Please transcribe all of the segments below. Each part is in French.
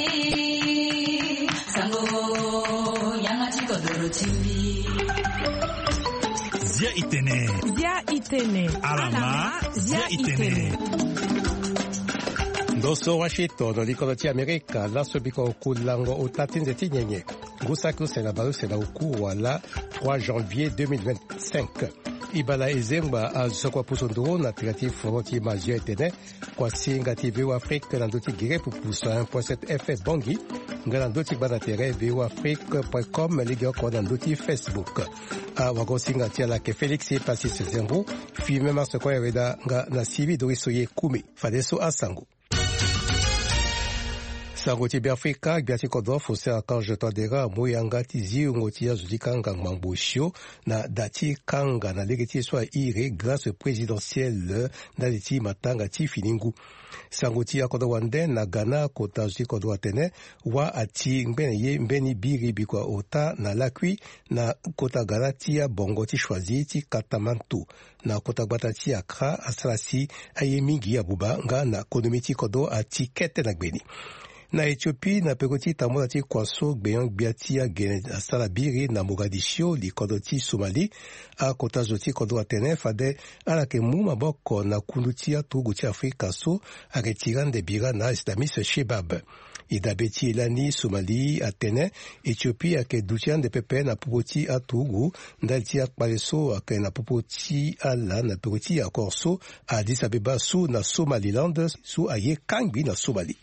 Zia Itene. Alama Zia Itene. Ndoso Washington likolo ti Amerika laso biko kulango utatinze ti nyenye. Gusaku sena balu sena uku wala 3 janvier 2025. Ibala ezemba azokwa pusondoro na tirati foroti mazia Itene kwa singa ti VOA Afrique na ndoti gire pupusa 1.7 FM bongi ngana ndoti bana tere voafrique.com liga kwa na ndoti Facebook. Wago singa ti ala ke Felix Pasis Zembo filme marse kwa yeda nga na sivi dorisoye kume fadeso asango. Sango ti Afrika biati kodo fose akanje tadera moyanga ti ziungo ti azuti kanga mamboshio na dati kanga na legeti swa ire grâce présidentielle na liti matanga ti finingu. Sango ti akodo wande na Ghana kota azuti kodo atene wa ati mbeni biri bikwa ota na lakwi na kota Ghana ti ya bongo ti choisi ti Katamantu na kota gbata ti Accra asalasi ayemingi ya buba nga na konomi ti kodo ati kete na gbeni. Na Ethiopie na pekoti tamola ti kwaso gbeyon biati ya gene asala biri na Mogadiscio likodo ti Somali a kota zoti kodo atene fade ala ke mu maboko na kundu ti atugu ti Afrika so a retirande bira na Islamiste Shebab. Idabeti elani Somali atene Ethiopie ake dutian de pepe na popoti atugu ndal ti akpaleso ake na popoti ala na pekoti ya korso a Addis Abeba su na Somaliland su aye kangbi na Somali.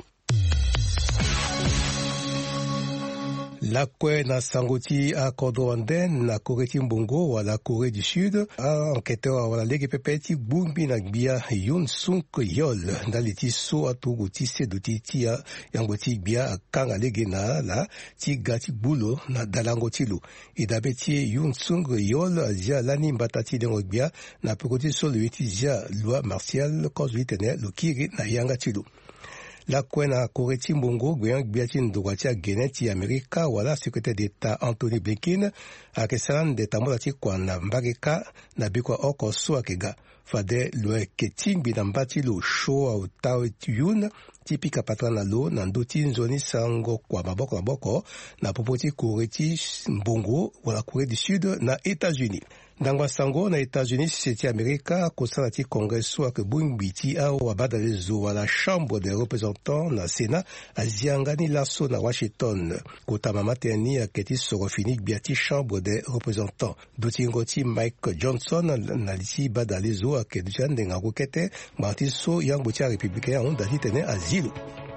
Lakwe na sangoti a Kodo Anden na Corée ti Mbongo wala Corée du Sud a enquêteur wala lege pepeti bumbi na gbia Yoon Suk Yeol ndali ti so atugu ti seduti ti ya yango ti gbia kanga lege na la ti gati bulo na dalango ti lu idabe ti Yoon Suk Yeol zia lani mbata ti dengo gbia na pekoti so le ti zia loi martial cause tene lo kiri na yanga ti lu. La kwena Corée ti Mbongo gweyan gbiati ndogwa ti agene ti Amerika wala secrétaire d'État Anthony Blinken akesalan de tamola ti kwa na mbageka na bikwa oko so akega fade lo ke tingbi na mbati lo show au tau ti yun ti pika patra na lo na ndoti nzoni sango kwa maboko na popoti Corée ti Mbongo wala Corée du Sud na États-Unis. Ndangwa sango na États-Unis seti Amerika kosala ti Congrès wake bungbi ti awa badale zo wala Chambre des représentants na Sénat aziangani laso na Washington kota mamateni aketi soro fini biati Chambre des représentants dutingo ti Mike Johnson na liti badale zo akedi jande ngako kete marti so yango ti républicain on dati tene asilo.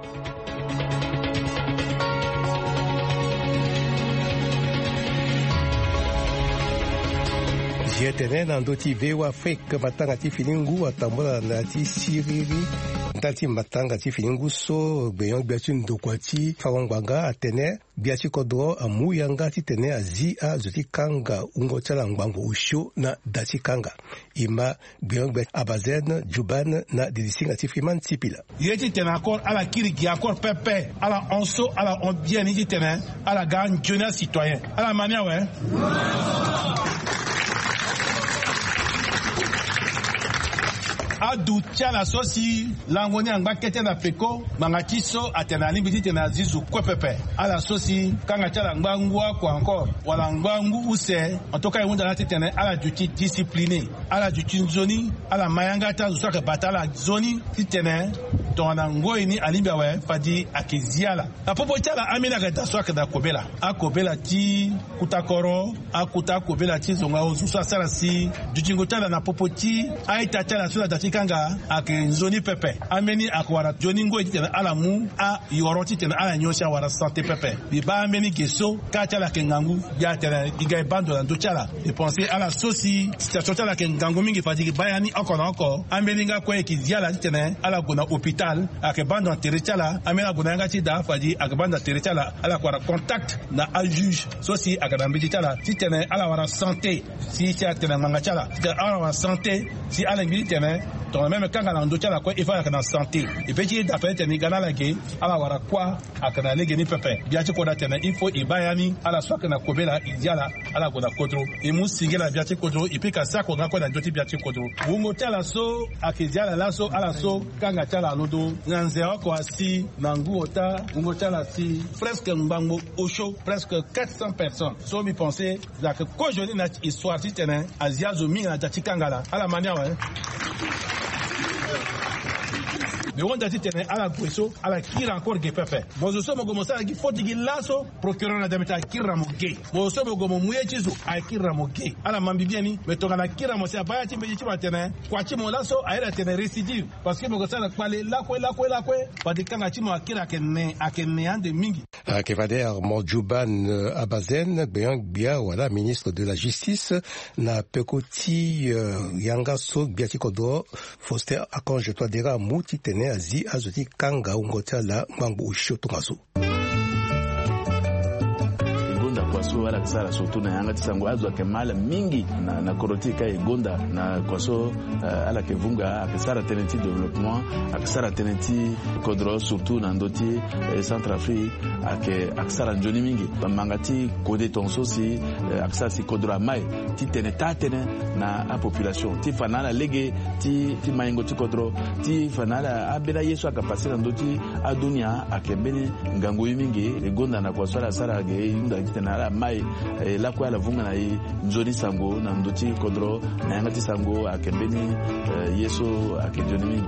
Jetene na ndoti VOA Afrique matanga ti finingu atambola na ti siriri ndati matanga ti finingu so gbeyon biati ndokwa ti fawangwanga atene biati kodro amuyanga ti tene azi a zoti kanga ungo tsala ngbango usho na dati kanga ima gbeyon biati abazen juban na dilisinga ti friman tipila yeti tene accord ala kiriki accord pepe ala onso ala on bien ni tene ala gan jeunesse citoyen ala mania ouais adu tiala sosi langoni angba kete na peko mangatiso atena limbiti tena zizu kwepepe ala sosi kanga tiala ngangwa kwa encore wala ngangu use antoka yunda lati tena ala duty discipliné ala duty zoni ala mayanga ta usaka batala zoni titene tona ngoini alimbia we fadi akiziala apopo tiala amina kata swaka da kobela akobela ti kutakoro akuta kobela ti zonga ozusa sala si duty ngotala na popoti aita tiala sula dati kanga ake zoni pepe ameni akwara joni ngo itena ala mu a yoroti tena ala nyosha wara santé pepe bi ba ameni keso ka tala ke ngangu ya tena diga bando na dochala de penser ala sosi situation tala ke ngangu mingi fadi bayani encore ameni nga ko ekiziala tena ala gona hôpital ake bando terechala amena gona nga ti da fadi ake bando terechala ala kwara contact na a juge sosi ake na mbiti tala tene ala wara santé si tene mangachala ala wara santé si ala ngili tene donc même quand on doit la quoi il faut la santé et petit d'après tene gana la ke ala wara kwa akana lege ni pepe biati ko da tene il faut ibayami ala soka na kobela idiala ala ko da kodro e mu singela biati kodro et puis ka sa ko na doti biati kodro wongo tala so akidiala la so ala so kanga tala lodo nganze ko asi nangu ota wongo tala si presque mbango osho presque 400 personnes so mi penser que qu'aujourd'hui na histoire si tene azia zo mi na jatikangala ala mania ouais. Mais on a dit à la Guesso, à la Kira encore gay pepe. Moi, je suis comme ça, il faut dire lasso, procureur na demeta Kira mo gay. Moi, je suis comme Mouyechizo, à Kira mo gay. À la Mambibiani, mais ton à la Kira mo c'est à Bayati Médici Matene, Quachi mon lasso, à elle a tenu récidive. Parce que mon gars, parler la quoi, pas de Kangachimo à Kira à Kenéan de Mingi. Kevader Mondjouban Abazen, Bia, voilà, ministre de la Justice, na Pekoti Yangaso, Biatikodo, Foster, Akonje Toadera, Mouti Tene, Azi, Azoti, Kanga, Ungota, la Mambo Shotomasu. Kwaso ala kisara sotu na yanga tisango azwa kemala mingi na korotika egonda na kwaso ala kevunga akisara tenenti development akisara tenenti kodro surtout na ndoti Centrafrique akisara njoni mingi mangati kode tonso si akisara si kodro mai ti tenetane na a population ti fanala lege ti maingo ti kodro ti fanala abela yeso akapasira ndoti adunia akebene ngango mingi egonda na kwaso ala sara ge yunda kitana mai la kwa la vunga na nzoni sango na ndoti kodro na yangati sango akembeni yeso akejoni mingi.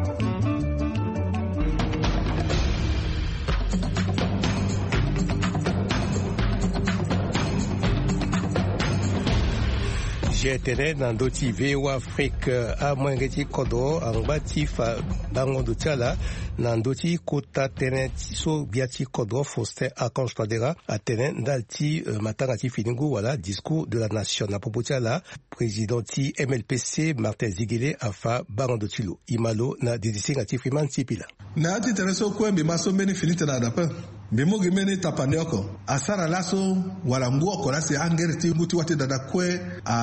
J'étais dans d'autres véo Afrique à Mwangeti Kodo en batifa bango d'Utiala dans d'autres kota tenen so biati Kodo Foster à Constadera à tenen dalti matangati finingu voilà discours de la nation na poputiala président ti MLPC Martin Ziguele afa bango d'Otilo imalo na DDC ngati Freeman Tipila na ati tereso kwembe maso mbeni finite na dapa Bimogi mene tapande oko asara laso wala nguo ko lase angere ti nguti wate dada kwe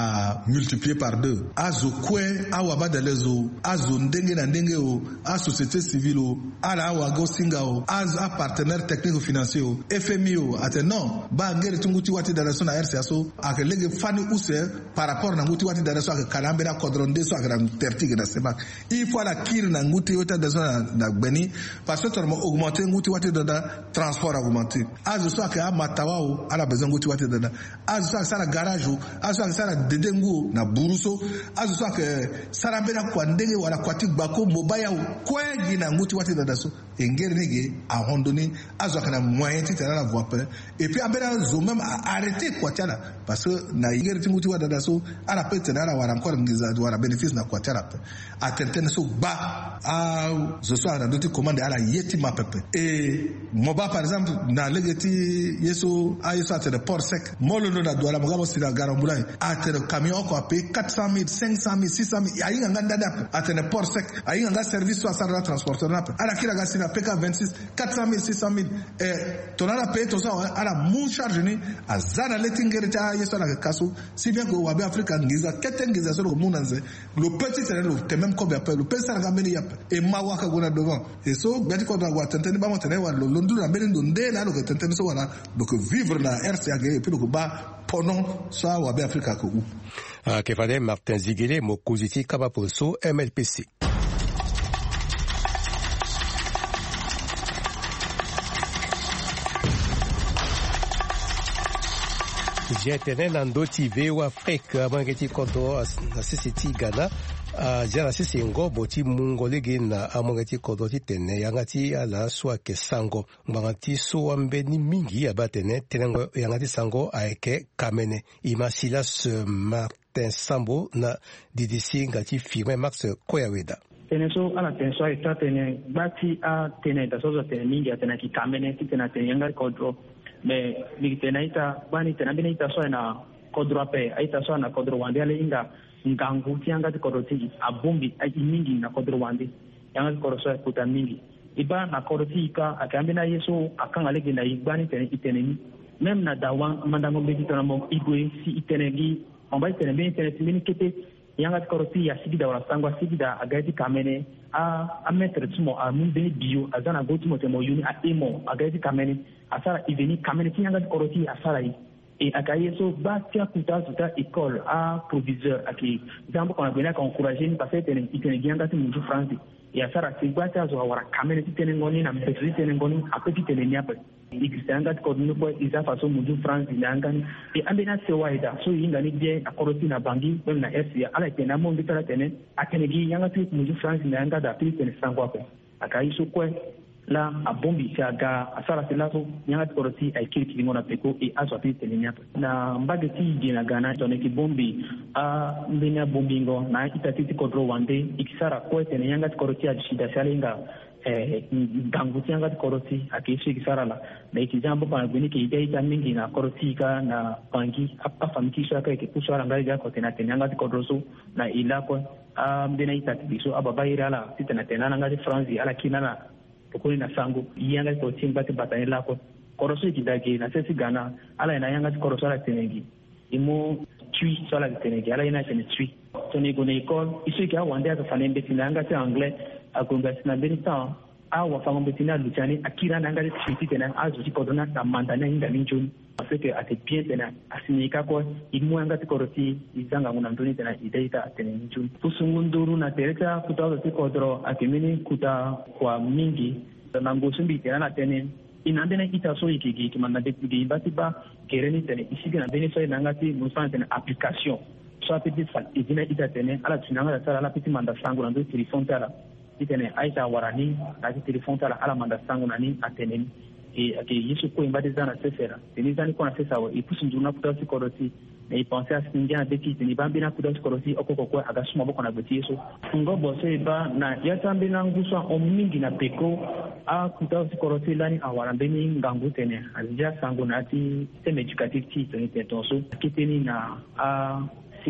a multiplier par 2 azo kwe awa badalezo azo ndenge na ndenge o a société civile o ala awa go singa o az a partenaire technique financier o FMI o ate non ba ngere ti nguti wate dada so na RCA so akelege fani use par rapport na nguti wate dada so akalambe na kodronde so akara tertige na sema il faut la kir na nguti wate dada so na gbeni parce que tormo augmenter nguti wate dada transport augmenté. Azo so aka matawa o ala besoin nguti wate dada. Azo so sara garage o, azo so sara dedengu na buruso, azo so aka sara bena kwa ndenge wala kwati bako mobaya o kwegi na nguti wate dada so engere nege a randonner azo aka na moyen ti tala la voie et puis abena zo même arrêter kwatiala parce que na engere ti nguti wate dada so ala peut tala wala encore ngiza wala bénéfice na kwatiala a tenten so ba a zo so ana doti commande ala yeti ma pepe et moba par exemple na legeti yeso ayeso ate de port sec molo no na douala mugabo sira garambula ate de camion ko ape 400,000 500,000 600,000 ayinga nganda dap ate de port sec ayinga nga service so asara transporteur nap ala kila ga sira PK 26 400,000 600,000 tonala paye to so ala mu charge ni azana letingerita yeso na kaso si bien que wabe Africa ngiza ketengiza so ko munanze le petit terrain le même comme appelle le petit sara ngambeni yap et mawaka gona devant et so gati ko do wa tenteni ba mo tene wa londu na beni ndé là donc tentene so wala donc vivre na RCA et puis donc ba ponon ça wa be Africa ko u Kevade Martin Ziguele mokoziti kabaposo MLPC J'étais dans d'autres véo Afrique Mwangeti Kodo na CCT Ghana jana sisi ngo boti mungolege na amongati kodoti tene yangati ala swa ke sango ngati so ambeni mingi abatene tenengo yangati sango aeke kamene imasilas Martin Sambo na DDC ngati firme Max Koyaweda teneso ala tenso ita tene bati a tene da sozo tene mingi atena ki kamene tena tene yangati kodro me ligitena ita bani tena bini ita so na kodro ape ita so na kodro wandi ale inga ngangu tianga koroti abumbi mingi na kodro wandi yanga koroso kuta mingi iba na koroti ka akambina yeso akanga legi na ibani tene même na dawan mandango beti tona mo igwe si itenegi on va itenegi itenegi kete yanga koroti ya sigida wala sangwa sigida agaiti kamene a mettre tumo a mumbe bio azana go tumo temo yuni a emo agaiti kamene asara iveni kamene ti yanga koroti asara yi et akaye so batia kuta tuta école a proviseur aki jambo qu'on a bien encourager ni parce que itenegi yanga ti munju France et asara sigwata zo wala kamene ti tenengoni na mbetri tenengoni apeti teneniape ikisanga kodunu kwa isa faso mudu France ilangani e ambena sewaida so ingani bien akoroti na bangi même na RCA ala tena mo nditala tene akenegi yanga tu mudu France ilanga da pili tene sangwa kwa akaiso kwa la abombi chaga asara selaso yanga koroti aikiri kilingona peko e aso pili tene nyapa na mbageti jina gana toneki bombi a mbena bombingo na itatiti kodro wande ikisara kwa tene yanga koroti ajishida shalinga ganguti yanga koroti akishi kisara na ikijambo pana gwenike ida mingi na koroti ka na bangi afamikisha ka ikusara ngai ga kotena tenanga kodroso na ilako mbena itatibiso ababaira la titena tenana ngati France ala kinana pokoni na sango yanga koroti mbate batani lako koroso ikidage na sesi gana ala ina yanga koroso ala tenengi imo tui sala tenengi ala ina tene tui toni gone école isu ka wande aka fanembe tinanga te anglais agonga sina benita awa fango betina luchani akira nanga de twiti tena azuti kodona na mandana inga ninjoni parce que ate bien tena asinika ko imwanga tikoroti izanga nguna ndoni tena ideita tena ninjoni pusungunduru na tereka kutazo tikodro akimini kuta kwa mingi na ngosumbi tena na tena inandena itaso ikigi kimanda de batiba kereni tena isiga na benisa nanga ti musante na application so apeti fa idina ita tena ala tunanga sala la peti manda sangu na ndo telefone tala itene aita warani na telefone tala ala manda sangu nani ateneni e ake yesu ko imbade zana sefera tenizani ko na sesa wa ipusu njuna kuta sikoroti na ipenser à singia beki teni bambina kuta sikoroti okoko kwa agasuma boko na beti yesu ngobo seba na yatambe na nguswa omingi na peko a kuta sikoroti lani awarambeni ngangu tene azija sangu nati système éducatif ti teni tentonso kiteni na a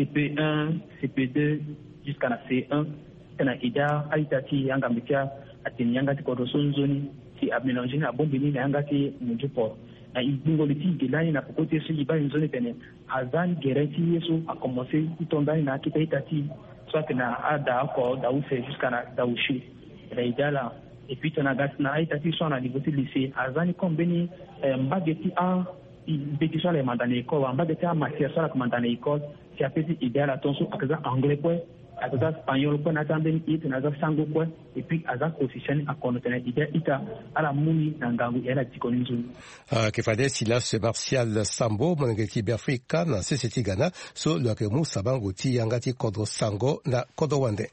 CP1 CP2 jusqu'à la C1 tena ida aitati yanga mitia atini yanga tikoroso nzoni ti amélanger na bombi ni yanga ti mujupo na ibingo liti gelani na pokote so iba nzoni tene azan gereti yeso a commencer itondani na kita itati soit na ada ko da use jusqu'à na da ushi la idala et puis tena gas na aitati so na niveau lycée azani kombeni mbageti a bétisha le mandane ko mbageti a matière so la mandane école ti apesi idala tonso akaza anglais quoi akaza espagnol kwa natambeni ite naza sango kwa et puis aza position akonotena ita ala muni na ngangu yana tikoni nzuni kifade Silas Martial Sambo monengeki Afrika na CCT Ghana so lwakemu sabango ti yangati kodro sango na kodro wande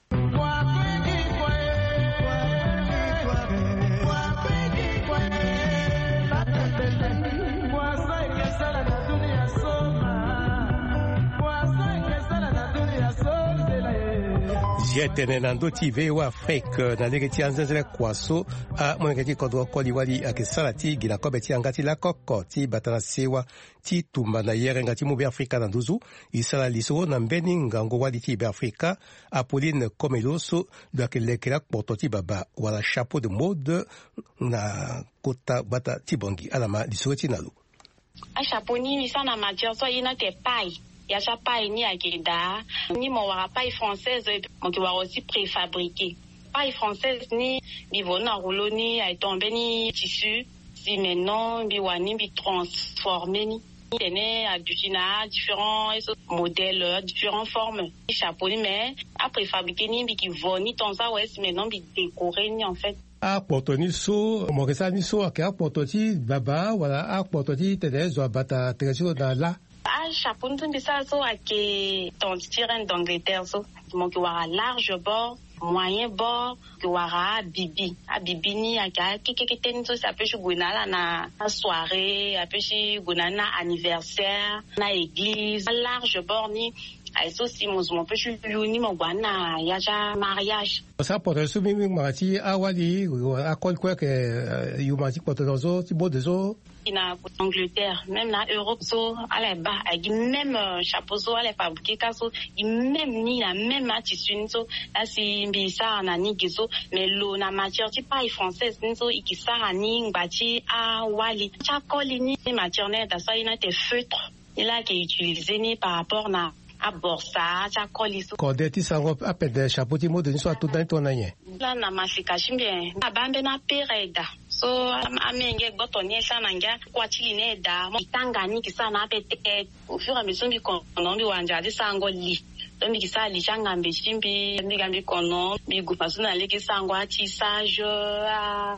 Jetene nando TV wa Afrique na legeti anzenzele kwaso a monengeti kodro koliwali akisalati gina kobeti angati la koko ti batana sewa ti tumba na yere ngati mu be Afrika na nduzu isala liso na mbeni ngango wali ti be Afrika Apolline Komeloso doakelekela kpoto ti baba wala chapeau de mode na kota bata ti bongi alama liso ti nalu a chapeau ni sana matière so ina te paille ya cha paille ni agenda ni mo wara paille française mo ki wara aussi préfabriqué paille française ni bivona rouleau a tombé ni tissu si maintenant bi wani bi transformé ni tene a différents modèles différentes formes chapeau ni mais a préfabriqué ni bi ki voni ton ça ouais maintenant bi décoré ni en fait a portoni so mo kesa ni so a portoti baba wala a portoti tene zo bata trezo na la chapeau ntumbi ça so ake ton tirant d'Angleterre so mon ki wara large bord moyen bord ki wara bibi a bibi ni aka kikeketen so ça peut gona na soirée a peut gona na anniversaire na église large bord ni aiso si mozumo pe yuni mogwana yaja mariage ça pour ce mimi mati awali akol quoi que yumati potozo tibo dezo ina Angleterre même na Europe so ala ba agi même chapeau so ala fabriquer kaso même ni la même tissu so asi mbisa na nigizo mais lo na matière ti pas française so ikisara ni ngbachi awali chakoli ni matière na ça ina te feutre il a qui utilisé ni par rapport na a borsa chakoli so ko de ti sango apede chapeau ti moderne so tout dans ton année la na mafika chimbie abambe na pereda so amenge gotonyesha nanga kwachili ne da itangani kisana apete au fur et à mesure konombi wanja di sango li dombi kisali changa mbeshimbi mbigambi kono bigupasuna leki sango tissage à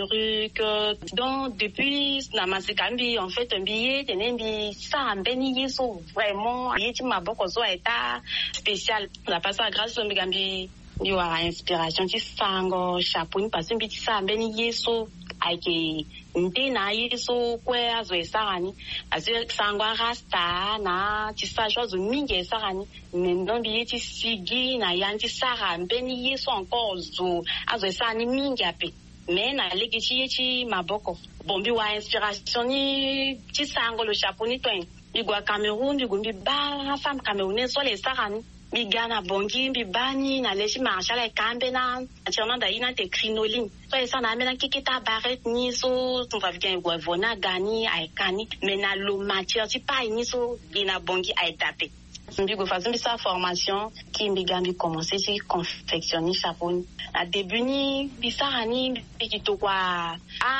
perruque donc depuis na masikambi en fait mbiye tenembi sa mbeni yeso vraiment yeti maboko so eta spécial la passa grâce mbigambi ni wa inspiration ti sango chapeau parce que ti sa mbeni yeso aike ndina yeso kwe azo esarani azo sango rasta na ti sa chose mingi esarani ndombi yeti sigi na yanti sara mbeni yeso encore zo azo esarani mingi ape mais na leki ti yeti maboko bombi wa inspiration ni ti sango le chapeau ni toin igwa Cameroun igumbi ba femme camerounaise so le sarani Bigana bongi bibani na leshi marshal e kambe na ationa da ina te crinoline so esa na mena kikita barret ni so on va bien vona gani ai kani mena lo matière ti pa ni so ina bongi ai taper Mbigo façon sa formation qui mbigambi commencer ci confectionner chapeau à début ni bisarani bikito kwa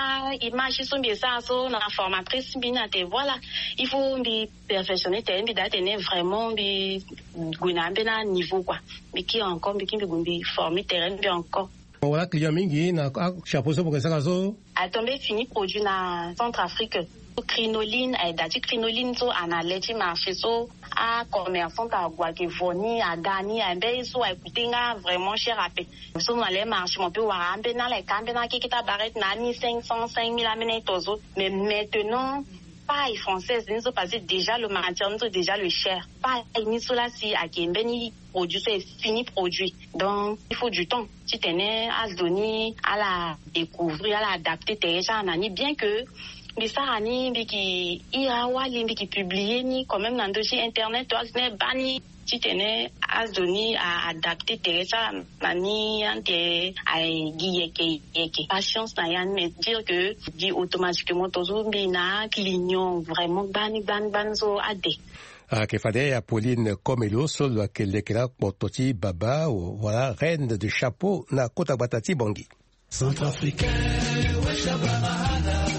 image so mbisa so na formatrice bina te voilà il faut mbi perfectionner te mbi date ne vraiment mbi gunambe na niveau quoi biki encore biki mbi former terrain bi encore voilà client mingi na chapeau so pour ça so a tombé fini produit na Centrafrique crinoline et dati crinoline so analeti marché so a commerçant à Guakevoni à Gani à Bezo à Kutinga vraiment cher à payer so dans les marchés on peut voir un peu dans les camps dans qui ta barrette nani 500 5000 amener tozo mais maintenant pas française nous ont passé déjà le matière nous déjà le cher pas ni cela si à Kembeni produit c'est fini produit donc il faut du temps si tenais à se donner à la découvrir à l'adapter déjà nani bien que bisarani biki irawali biki publier ni quand même dans dossier internet toi ne bani tu tenais à donner à adapter Teresa nani ante ai giyeke patience na yan me dire que dit automatiquement tozumbi na clignon vraiment bani banzo ade che fade Apolline Komelo solo che le kera pototi baba voilà reine de chapeau na kota batati bongi Centrafricain wa shabana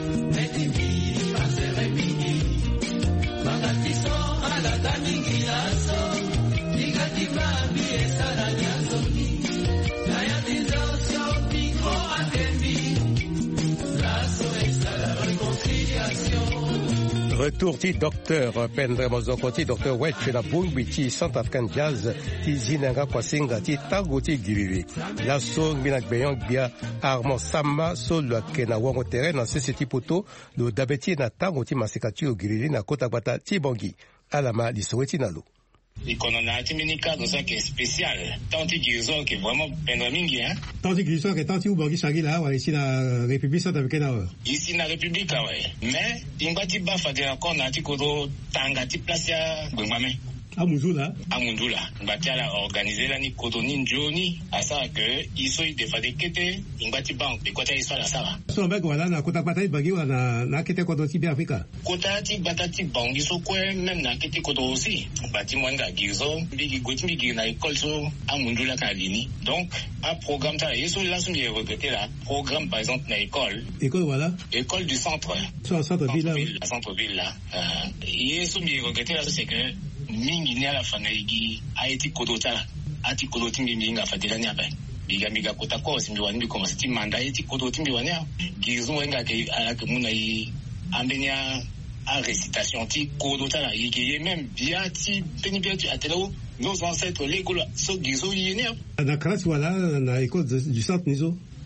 Retour ti docteur Pendre Mozokoti docteur Wetch na bungbi ti Centrafrican Jazz ti zinanga kwa singa ti tango ti giriri la so mina beyon bia Armand Sama solo ke na wango terrain na sisi poto lo dabeti na tango ti masikati o giriri na kota bata ti bongi alama li soweti na lo Ikonona timinika dans ça qui est spécial. Tant que guérison qui est vraiment pendramingi hein. Tant que guérison que tant que ubangi shagi là ouais ici na République centrafricaine. Ici na République ouais. Mais ingati ba fa de encore na ti kodo tanga ti place ya Gwangwame. Amundula. Ngatiala organiser la ni kodo ni njoni asa que iso i defade kete ingati bank de kota iso la sala. So mbego wala na kota patai bagi wana na kete kodo ti Afrika. Kota ti batati bangi so kwe même na kete kodo aussi. Bati mwanga gizo bigi goti bigi na école so amundula kalini. Donc un programme ça iso la so bien regretter là. Programme par exemple na école. École voilà. École du centre. So centre-ville là. Centre-ville là. Iso bien regretter là c'est que mingi ni ala fanaigi aiti kodota ati kodoti mingi nga fadelani apa biga kota ko simbi wani ko masiti manda aiti kodoti mbi wani gizo wenga ke ala ke muna yi ambenya a récitation ti kodota la yi même biati penibia atelo nos ancêtres l'école so gizo yene na classe voilà na école du centre nizo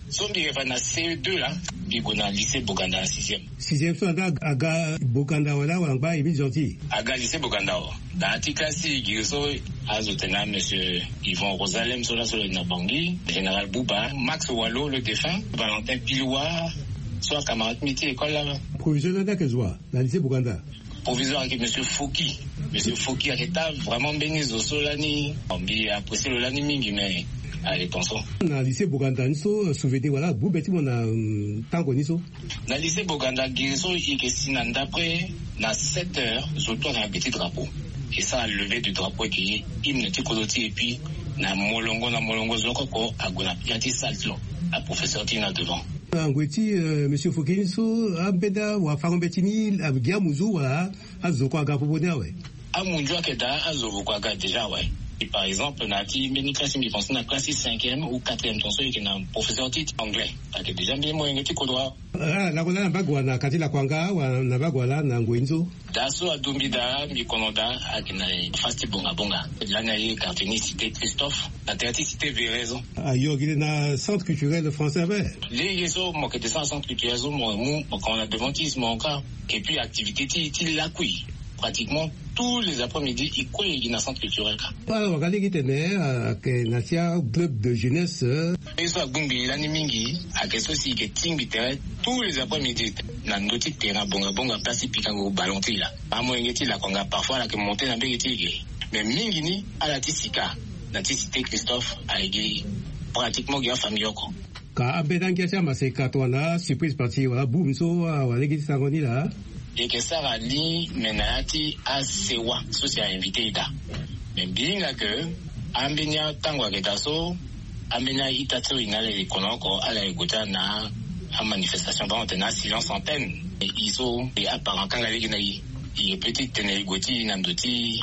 Sombi va na CE2 là, bigo na lycée Boganda 6e. 6e so aga Boganda wala ba ibi gentil. Aga lycée Boganda. Dans l'article si gizo azotena monsieur Yvon Rosalem sur na Bangui, général Bouba, Max Wallo le défunt, Valentin Pilois, soit camarade métier école là. Proviseur de Kezwa, la lycée Boganda. Proviseur avec monsieur Fouki. Monsieur Fouki a été vraiment béni au solani. On bi apprécié le lani mingi mais allez, pensons. Dans le lycée Boganda, nous souvenez voilà, vous bêtez mon tango niso. Dans le lycée Boganda, Guizo, il est d'après, na 7 heures, surtout dans un petit drapeau. Et ça a levé du drapeau qui est hymne Tikoloti et puis, na molongo zokoko, à Gona, yati salto, la professeure Tina devant. Angweti, monsieur Fouquiniso, Ambeda, ou Afaro Betini, Abiamuzo, voilà, Azoko Agapobonia, ouais. Amunjo Akeda, Azoko Aga déjà, ouais. Et par exemple, Nati, mais classe, mais pense na classe 5e ou 4e, ton seul qui est un professeur titre anglais. Parce que déjà, bien, moi, il y a ah, la Gola, Bagwana, Katila Kwanga, ou Nabagwala, Nanguinzo. Daso a Dumbida, Mikonoda, Akina, Fasti Bonga Bonga. L'anaïe, Cartini, cité Christophe, la théâtre cité Vérezo. Ah, il y a un centre culturel français, ouais. Les Yeso, moi, qui descend centre culturel, moi, quand on a devantisme, mon cas, et puis activité, il l'a couille. Pratiquement tous les après-midi, il croit qu'il y a un centre culturel. Alors, regardez qu'il y a un club de jeunesse. Et ça, Bumbi, l'animingi, à quelque chose qui est tingité, tous les après-midi, dans notre terrain, bonga, place, picango, ballonté, là. À moi, il y a là, parfois, là, que monter dans le mais mingini, à la Tissika, la Tissité Christophe, a été pratiquement, il y a famille, quoi. Quand Abédan Kiachama, c'est Katouana, surprise partie, voilà, boum, so, à l'église Sangoni, là. Et que ça va dire menati à sewa so c'est invité ida mais bien que ambenia tangwa ketaso ambenia itatso inale konoko ala egota na a manifestation ba on silence antenne et iso et apparent kanga legina yi et petit tene goti namdoti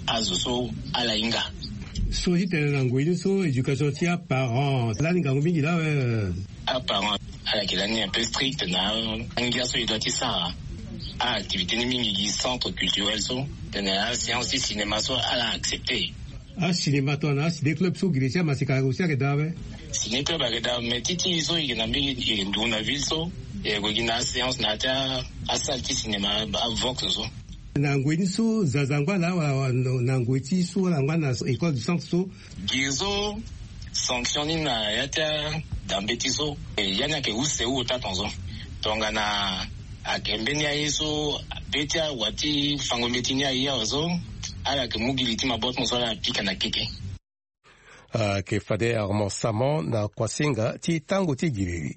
azoso ala inga so tene nangoyi so éducation tia parents la ninga ngomingi là apparent ala kilani un peu strict na ngia so idoti ça à activité mingi centre culturel so tena séance de cinéma so ala accepté ah cinéma tona si des clubs so gilesia masika aussi que dawe ciné club avec da mais titi so il na mingi nduna ville so et go gina séance na ta asalti cinéma vox so na ngweni so zazangwa la na ngweti so la ngwana école du centre so gizo sanctionné na yata dambeti so yana ke use u tatonzo tonga na akembenia yeso betia wati fangometinia yazo ala ke mugiliti mabot mosola pika na keke ke fade Armand Samon na kwasinga ti tango ti giriri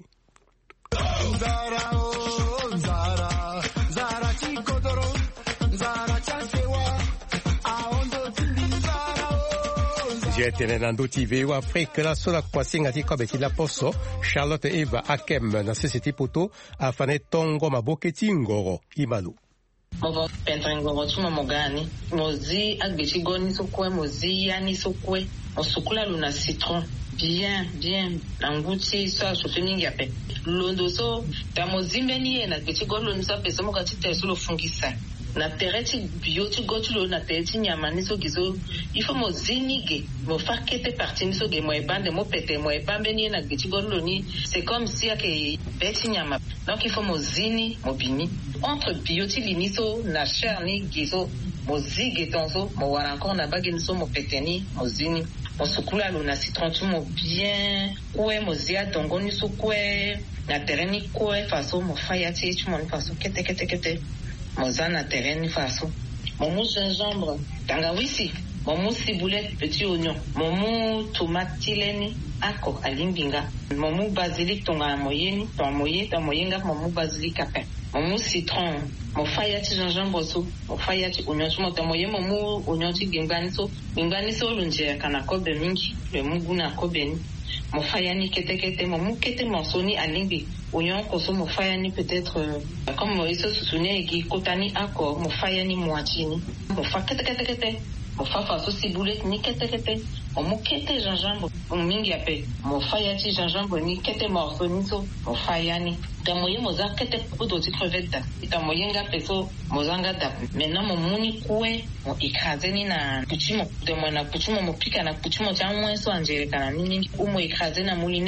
Jetene nando TV wa Afrique la sola kwasinga ti kobeti la poso Charlotte Eva Akem na sesiti poto afane tongo maboketi ngoro imalu Movo pentra ngoro tuma mogani mozi agbechi goni sokwe mozi yani sokwe osukula luna citron bien nanguti so sofiningi ape londo so tamozimbe ni na agbechi golo nisa pesa mokati tesulo fungisa na tereti bioti gotulo na tereti nyama niso gizo ifo mozinige mo fakete parti niso ge mo ebande mo pete mo ebambe ni na giti golo ni c'est comme si ake beti nyama donc il faut mozini mobini entre bioti liniso na chair ni gizo mozige tonzo mo wala encore na bagi niso mo pete ni mozini mo sukula lo na citron tu mo bien kwe mozia tongo niso kwe na tereni kwe faso mo fayati tu mo faso kete Mozana terrain faso. Momo gingembre, tangawisi. Momo ciboulette, petit oignon. Momo tomate tileni, ako alimbinga. Momo basilic tonga moyeni, ton moyenga momo basilic apin. Momo citron, mo fayati gingembre so, mo fayati oignon so mo moyen momo oignon ti gingani so lunje kana kobe mingi, le muguna kobe ni. Mo fayani kete mo kete monsoni alimbi oignon koso mo fayani peut-être comme Moïse sousouné qui kotani ako mo fayani moatini mo fa kete mo fa faso ciboulette ni kete mo kete gingembre mo mingi ape mo fayati gingembre ni kete morceau ni so mo fayani da moye mo za kete podo ti crevette da moye nga peso mo zanga da maintenant mo muni kue mo ikazeni na puchimo de mo na puchimo mo pika na puchimo cha mweso angele kana nini umo ikaze na mulinex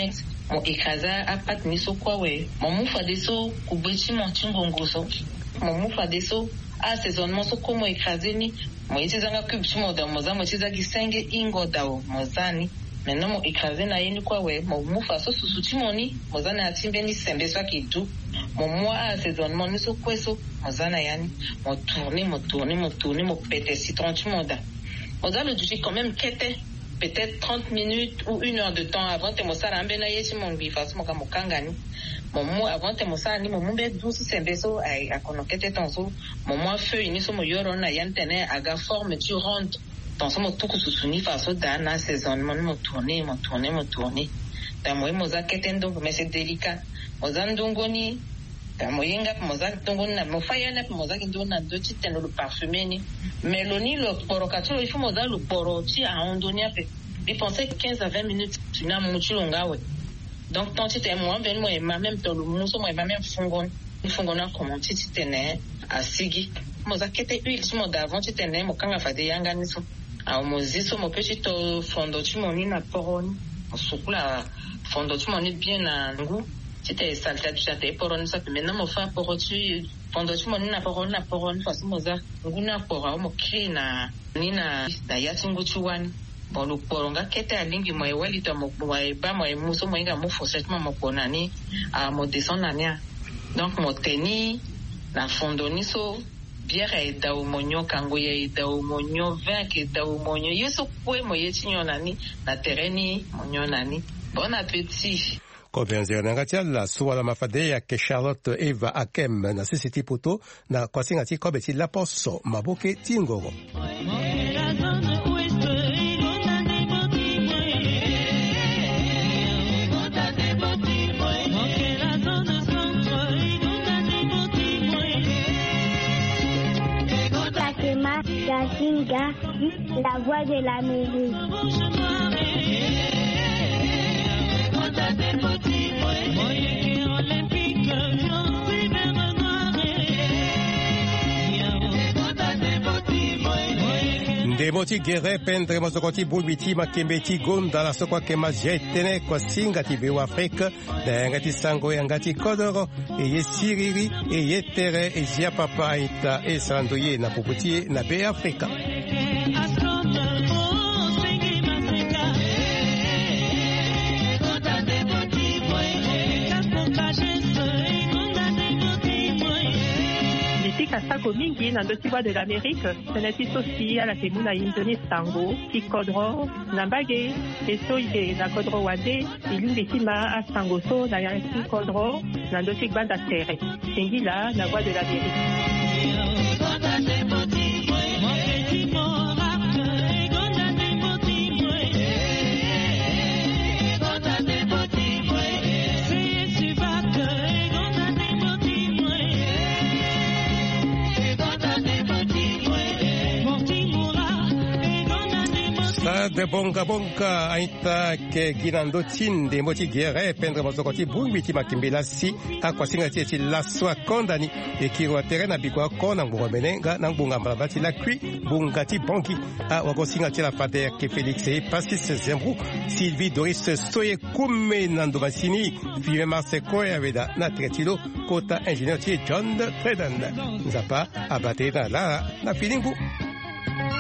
mo ikaza apat ni so kwa we mo mufa deso kubechi mo chingongo so mo mufa deso assaisonnement so como ikaze ni mo itizanga cube mo da mo za mo tizagi senge ingo dawo mo zani maintenant mo ikaze na yeni kwa we mo mufa so susuti moni mo zana atimbe ni sembe so kitu mo moi assaisonnement ni so kweso mo zana yani mo tourner mo péter citron timoda mo za le duchi quand même kete peut-être 30 minutes ou 1 heure de temps avant te mosala mbena yesi mon bifaso mokamokangani momo avant te mosala ni mombe douce sembeso a konokete tonso momo feu ini so moyoro na yantene aga forme tu ronde tonso motuku susuni faso dana assaisonnement mo tourner ta moza ketendo mais c'est délicat moza ndongoni ta moyenga moza ndongoni na mofaya na moza kindona ndoti teno le parfumé ni meloni le porocatio il faut moza le porochi a ondonia pe il pensait 15 à 20 minutes tu n'as mon chulongawe donc tant tu t'es moi ben moi même dans le muso moi même fungona comment tu t'es asigi moza kete huile tu mo d'avant tu t'es mo kanga fade yanga niso a moziso mo petit fondo tu moni na poroni sukula fondo tu moni bien na ngu c'était salta tu t'es poroni ça maintenant mo fa porotu fondo tu moni na poroni façon moza nguna pora mo klina nina da yatingu chuwani bon le poronga kete alingi mo ewali to mo ba mo muso mo inga mo forcément mo konani a mo descendre nia donc mo teni na fondoni so bière da umonyo kango ya da umonyo vin ke da umonyo yeso kwe mo yetinyo nani na tereni monyo nani bon appétit Kobenze nangatia la suala mafade ya ke Charlotte Eva Akem na sisiti puto na kwasinga ti kobeti la poso maboke tingogo Gazinga, la voix de l'Amérique. Ndemoti gere pendre mozokoti bulbiti makembeti gonda la sokwa kema jetene kwa singa tibe wa Afrika da ngati sango ngati kodoro e siriri e tere e zia papa ita e sandoye na puputi na be Afrika Sako mingi na ndosi voix de l'Amérique, senati sosi ala temuna indoni sango, ki kodro, nambage, esoige na kodro wade, ilungi tima a sango so na yansi kodro, na ndosi banda tere. Singila na voix de l'Amérique. de bonga aita ke ginando tinde moti gere pendre mozokoti bumbiti makimbila si akwasinga ti la swa kondani e kiro terena bikwa kona ngoma menenga na bunga mbalabati la kui bungati bonki a wagosinga ti la fade ke Félix e Pastis Zembru Sylvie Doris Soye kume nando masini vive Marseco e aveda na tretilo kota ingénieur ti John Treden nzapa abate na la na filingu